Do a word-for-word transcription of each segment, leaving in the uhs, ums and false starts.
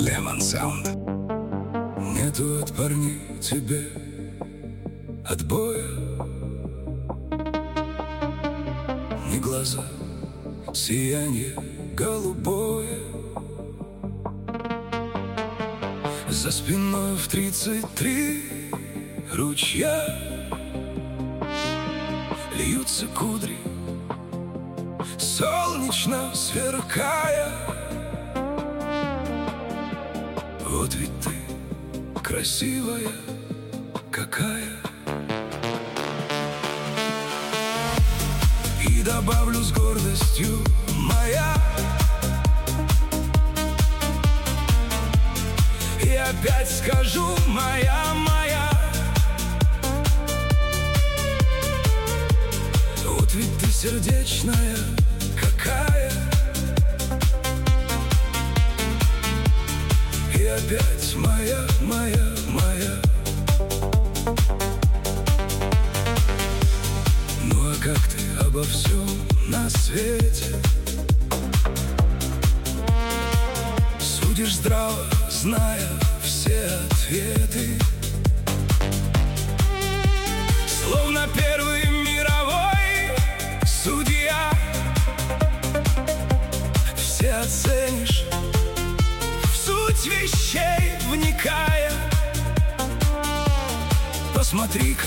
Lemon Sound. Нету от парней тебе отбоя, ни глаза, сияние голубое. За спиной в тридцать три ручья льются кудри, солнечно сверкая. Вот ведь ты красивая какая. И добавлю с гордостью моя, и опять скажу моя, моя. Вот ведь ты сердечная какая. И опять моя, моя, моя. Ну а как ты обо всем на свете судишь здраво, зная все ответы? Словно первый мировой судья, все оценишь, в суть вещей вникая. Посмотри-ка,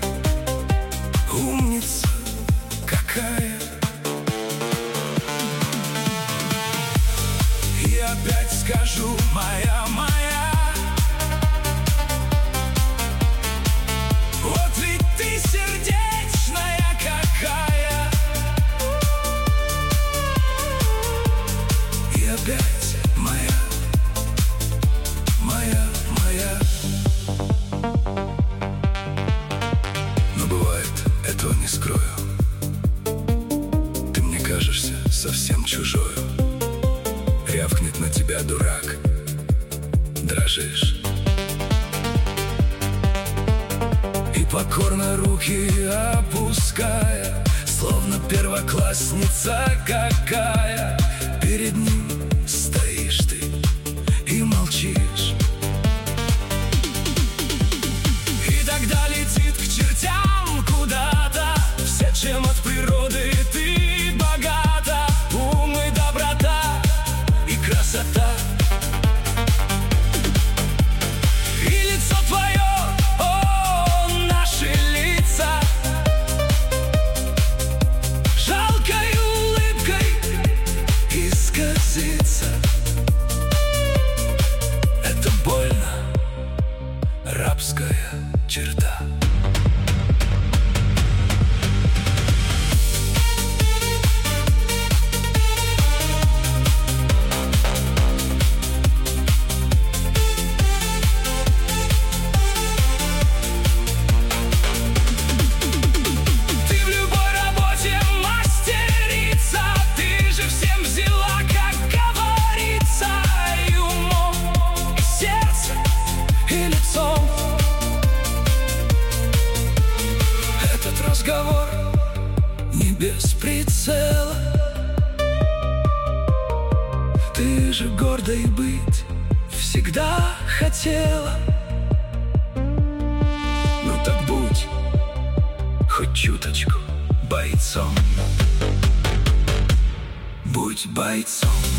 умница какая. И опять скажу моя, моя. Вот ведь ты сердечная какая. И опять моя, моя, моя. Но бывает, этого не скрою, ты мне кажешься совсем чужою. Рявкнет на тебя дурак, дрожишь, и покорно руки опуская, словно первоклассница какая, перед ним стоишь ты и молчишь. И тогда летит к чертям куда-то все, чем от природы ты богата. Ум и доброта и красота. И лицо твое, о, наши лица, жалкой улыбкой исказится. Это больно, рабская черта. Разговор не без прицела. Ты же гордой быть всегда хотела. Ну так будь хоть чуточку бойцом. Будь бойцом.